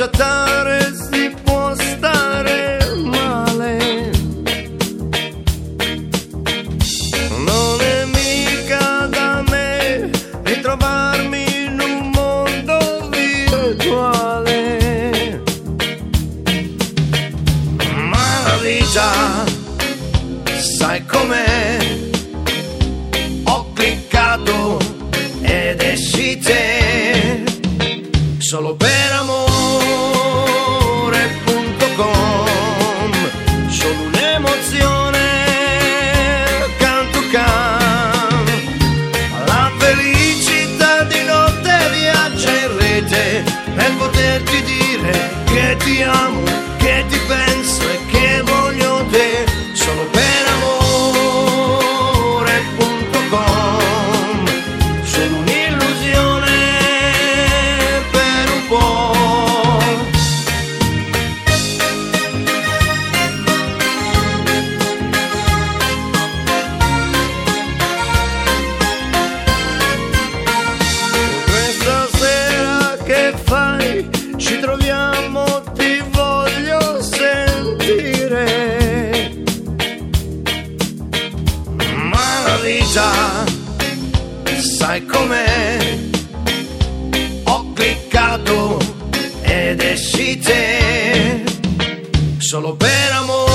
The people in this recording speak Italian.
chattare si può stare male. Non è mica da me ritrovarmi in un mondo virtuale, ma la vita sai com'è. Ho cliccato ed esci te solo per amore.com, solo un'emozione can to can. La felicità di notte viaggia in rete per poterti dire che ti amo, che ti penso e che voglio te. Solo per amore.com, solo un'illusione per un po'. Questa sera che fai? Ci troviamo, ti voglio sentire. Ma la vita sai com'è. Ho cliccato ed esci te solo per amore.